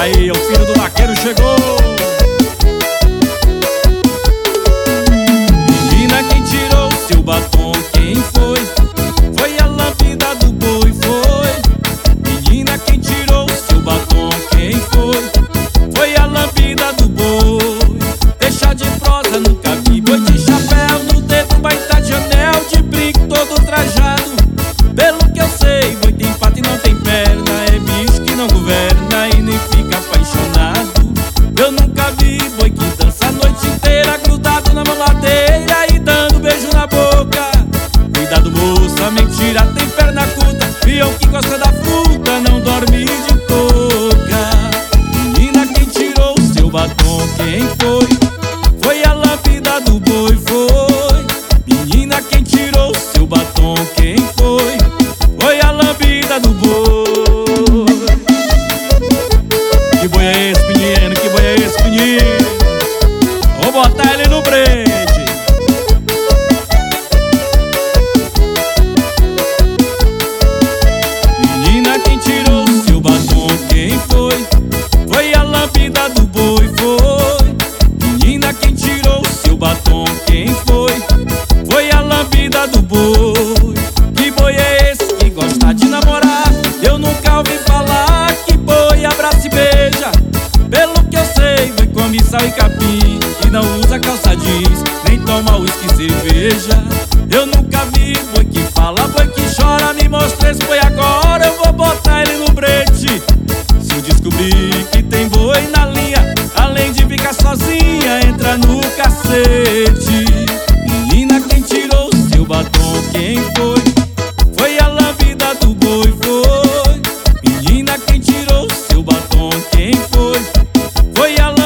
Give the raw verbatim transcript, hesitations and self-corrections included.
Aí, o filho do vaqueiro chegou. Menina, quem tirou seu batom, quem foi? Foi a lambida do boi, foi. Menina, quem tirou seu batom, quem foi? Foi a lambida do boi. Deixa de prosa, nunca vi boi de chapéu no dedo, baita de anel, de brinco todo trajado. Pelo que eu sei, boi tem pata e não tem perna, é bicho que não governa e nem fica apaixonado. Eu nunca vi boi que dança a noite inteira grudado na mamadeira e dando beijo na boca. Cuidado, moça, mentira, tem perna curta. Peão que gosta da fruta não dorme de touca. Menina, quem tirou seu batom, quem foi? Foi a lambida do boi, foi. Menina, quem tirou seu batom, quem foi? Foi a lambida do boi. Que boi é esse, menino? Que boi é esse, menino? Vou botar ele no brete. Menina, quem tirou seu batom, quem foi? Foi a lambida do boi, foi. Menina, quem tirou seu batom, quem foi? Foi a lambida do boi. Que boi é esse que gosta de namorar? Eu nunca ouvi falar que boi abraça e beija. Pelo que eu sei, boi come sal e capim e não usa calça jeans, nem toma uísque e cerveja. Eu nunca vi boi que fala, boi que chora. Me mostra esse boi agora, eu vou botar ele no brete. Se eu descobrir que tem boi na linha, além de ficar sozinha, entra no cacete. Menina, quem tirou seu batom, quem foi? Foi a lambida do boi, foi. Menina, quem tirou seu batom, quem foi? Foi a lambida